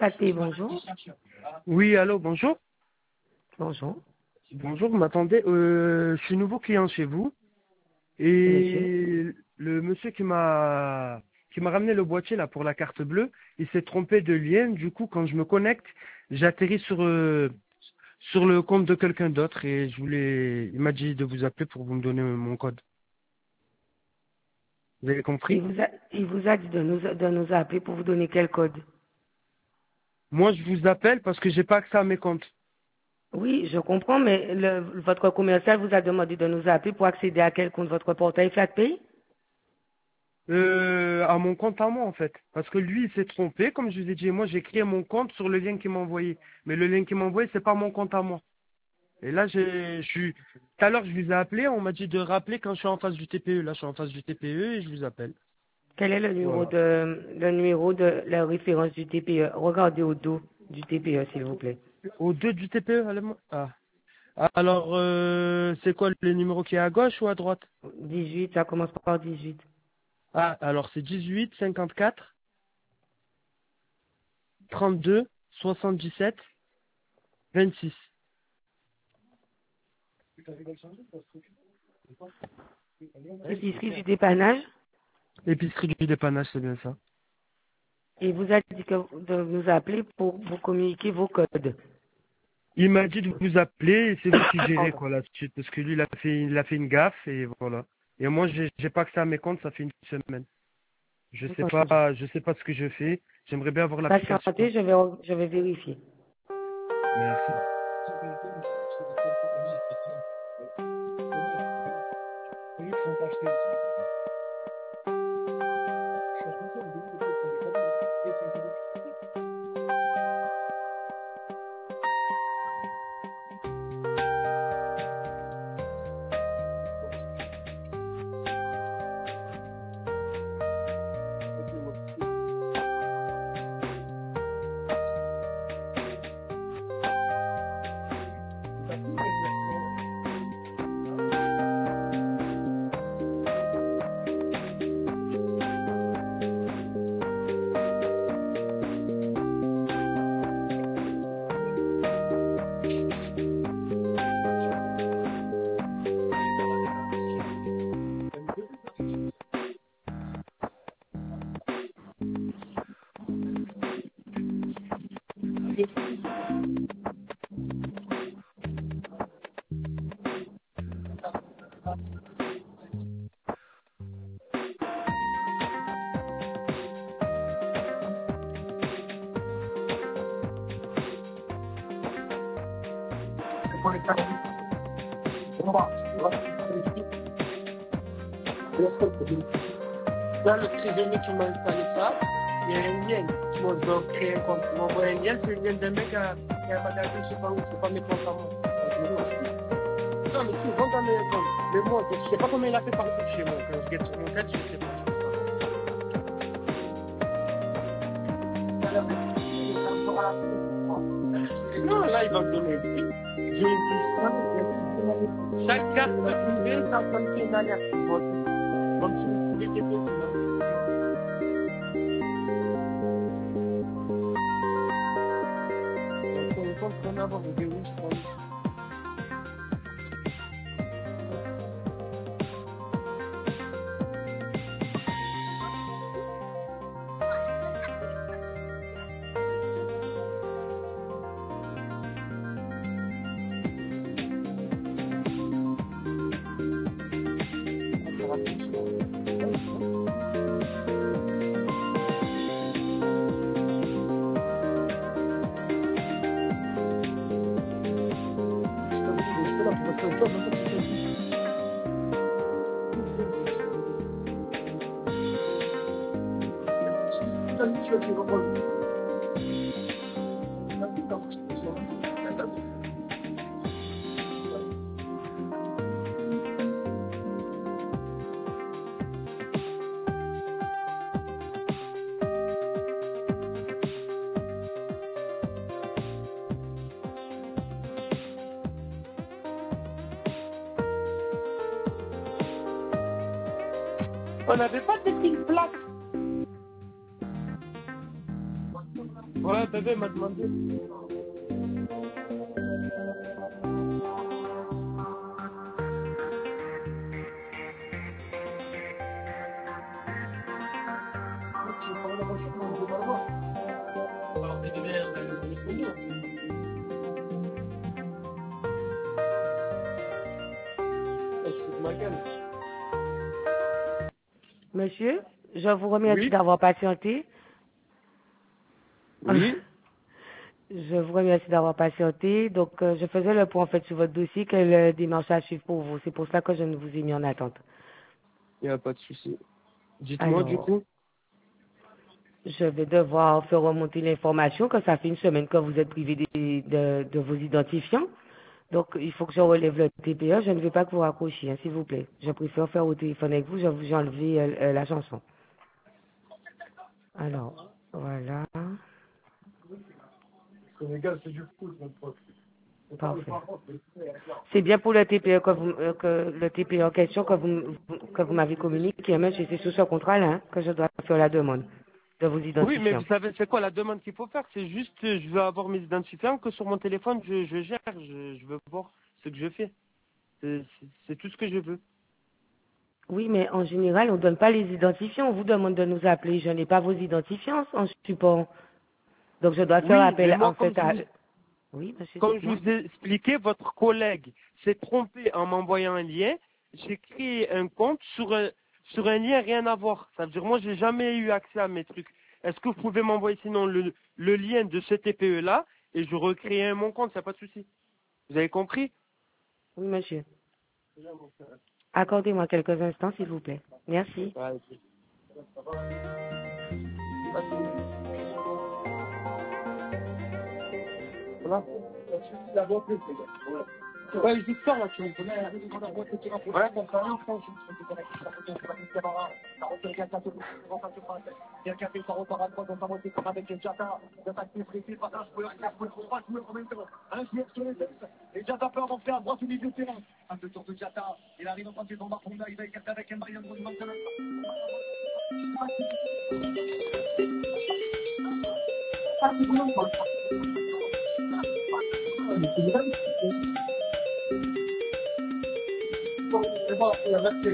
IFAT, bonjour. Oui, allô, bonjour. Bonjour. Bonjour, vous m'attendez. Je suis nouveau client chez vous. Oui, monsieur. Et le monsieur qui m'a ramené le boîtier là pour la carte bleue, il s'est trompé de lien. Du coup, quand je me connecte, j'atterris sur le compte de quelqu'un d'autre et il m'a dit de vous appeler pour vous me donner mon code. Vous avez compris? Il vous a dit de nous appeler pour vous donner quel code? Moi, je vous appelle parce que j'ai pas accès à mes comptes. Oui, je comprends, mais votre commercial vous a demandé de nous appeler pour accéder à quel compte? Votre portail FlatPay? À mon compte à moi en fait. Parce que lui il s'est trompé, comme je vous ai dit, moi j'ai créé mon compte sur le lien qu'il m'a envoyé. Mais le lien qu'il m'a envoyé, c'est pas mon compte à moi. Et là tout à l'heure je vous ai appelé, on m'a dit de rappeler quand je suis en face du TPE. Là je suis en face du TPE et je vous appelle. Quel est Voilà. le numéro de la référence du TPE? Regardez au dos du TPE, s'il vous plaît. Au 2 du TPE, allez-moi. Ah. Alors c'est quoi le numéro qui est à gauche ou à droite? 18, ça commence par 18. Ah, alors c'est 18 54 32 77 26. Épicerie du dépannage. Épicerie du dépannage, c'est bien ça. Et vous a dit de nous appeler pour vous communiquer vos codes. Il m'a dit de vous appeler et c'est vous qui gérez Pardon. quoi là-dessus parce que lui il a fait une gaffe et voilà. Et moi j'ai pas accès à mes comptes, ça fait une semaine. Entendu. Je sais pas ce que je fais. J'aimerais bien avoir l'application. Patientez, je vais vérifier. Merci. Là, le prisonnier qui m'a installé ça, il y a un lien. Moi, je dois créer un compte. Il m'a envoyé un lien, c'est le lien d'un mec qui a un magasin, je sais pas où, c'est pas mes comptes à moi. Non, mais si, vends dans mes comptes. Mais moi, je sais pas comment il a fait par exemple chez moi. Quand je guette sur mon tête, je sais pas. Non, là, il va me donner un prix. J'ai une puce. Chaque carte privée, ça me fait une alerte. Comme si vous pouvez t'aider, c'est un compte qu'on a avant, vous verrez, je crois. On n'avait pas de petites plaques. Ouais, bébé m'a demandé. Monsieur, je vous remercie Oui, d'avoir patienté. oui. Je vous remercie d'avoir patienté. Donc, je faisais le point en fait sur votre dossier, quelle démarche à suivre pour vous. C'est pour cela que je ne vous ai mis en attente. Il n'y a pas de souci. Dites-moi du Alors, coup. je vais devoir faire remonter l'information que ça fait une semaine que vous êtes privé de vos identifiants. Donc, il faut que je relève le TPE. Je ne veux pas que vous raccrochiez, hein, s'il vous plaît. Je préfère faire au téléphone avec vous. Je vous ai enlevé la chanson. Alors, voilà. Sénégal, c'est du foot, mon pote. Parfait. C'est bien pour le TPE que le TPE en question que vous m'avez communiqué, mais c'est sur ce contrat-là hein, que je dois faire la demande de vos Oui, mais identifiants. vous savez, c'est quoi la demande qu'il faut faire? C'est juste, je veux avoir mes identifiants, que sur mon téléphone, je gère, je veux voir ce que je fais. C'est tout ce que je veux. Oui, mais en général, on ne donne pas les identifiants. On vous demande de nous appeler. Je n'ai pas vos identifiants en support. Donc, je dois faire Oui, mais appel moi, en fait à... Oui, monsieur, comme je dites-moi. vous ai expliqué, votre collègue s'est trompé en m'envoyant un lien. J'ai créé un compte sur un lien rien à voir. Ça veut dire, moi, j'ai jamais eu accès à mes trucs. Est-ce que vous pouvez m'envoyer sinon le lien de ce TPE-là et je recrée mon compte, ça n'a pas de souci. Vous avez compris? Oui, monsieur. Accordez-moi quelques instants, s'il vous plaît. Merci. Ouais, voilà. Ouais, je sors là, tu me connais. Ouais, bon, ça rien, frère. Et Diata peut avancer à droite au milieu de terrain. Un peu tour de Diata. Il arrive en face de son Barfonda. Il va écarter avec un Brian Bond maintenant. C'est bon, il a resté.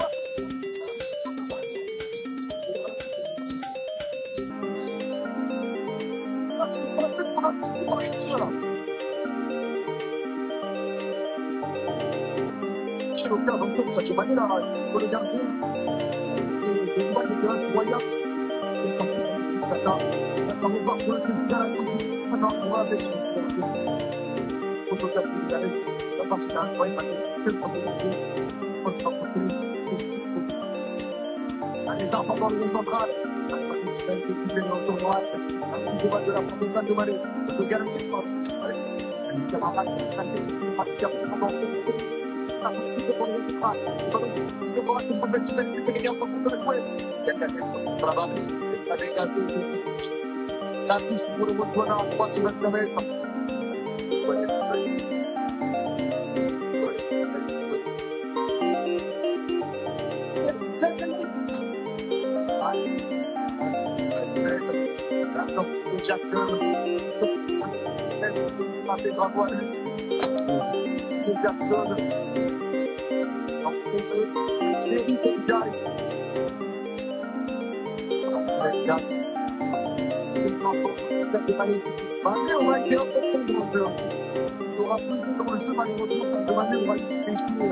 C'è lo stato un po' faccio maniera con le gambe e guardi che anche guarda e come va quello che si dà ma no guarda che tutto da la pasta poi ma che poi fa allez ça va dans le central qui vient dans son droit qui va de la promotion de Malais de garantir ça allez ça va ça c'est pas ça on va être un peu plus dans le jeu. Il y aura plus dans le jeu, malheureusement, ça demande, on va essayer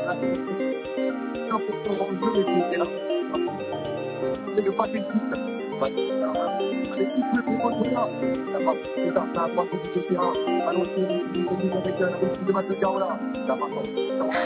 un peu dans le jeu, mais c'est là. C'est le paquet 6. L'équipe le plus là, ça va, c'est ça, ça va passer du terrain. Alors, c'est avec un outil de match de Carola. Ça va, ça va.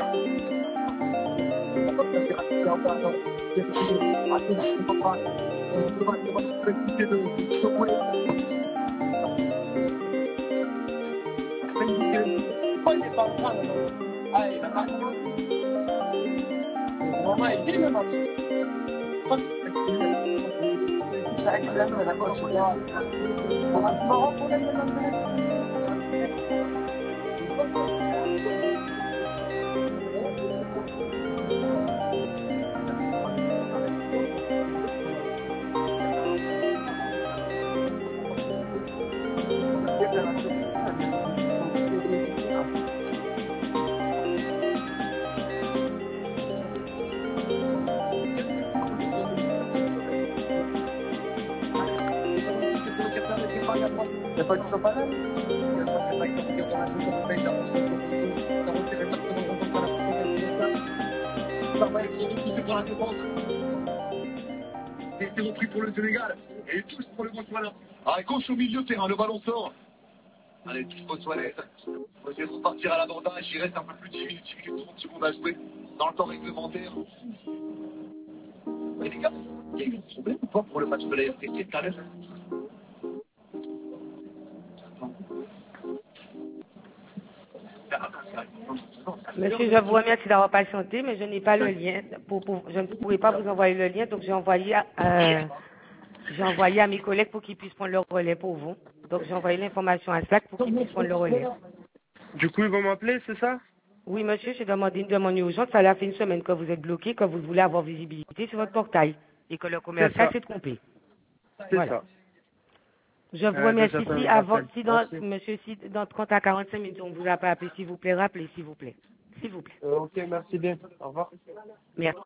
Il n'y a pas de sopalin. Il n'y a pas et c'est repris pour le Sénégal. Et tous pour le Botswana. À gauche au milieu de terrain, le ballon sort. Allez, tous Botswanais. On va repartir à l'abordage. Il reste un peu plus de 10 minutes, 30 secondes à jouer dans le temps réglementaire. Mais les gars, il y a eu un problème ou pas pour le match de la RDC tout à l'heure? Monsieur, je vous remercie d'avoir patienté, mais je n'ai pas le lien. Je ne pourrai pas vous envoyer le lien, donc j'ai envoyé à mes collègues pour qu'ils puissent prendre le relais pour vous. Donc j'ai envoyé l'information à Slack pour qu'ils puissent prendre le relais. Du coup, ils vont m'appeler, c'est ça? Oui, monsieur, j'ai demandé une demande urgente. Ça fait une semaine que vous êtes bloqué, que vous voulez avoir visibilité sur votre portail et que le commercial s'est trompé. C'est Voilà. ça. Je vous remercie. Merci. Si dans 30 à 45 minutes, on ne vous a pas appelé, s'il vous plaît, rappelez, s'il vous plaît. S'il vous plaît. Ok, merci bien. Au revoir. Merci.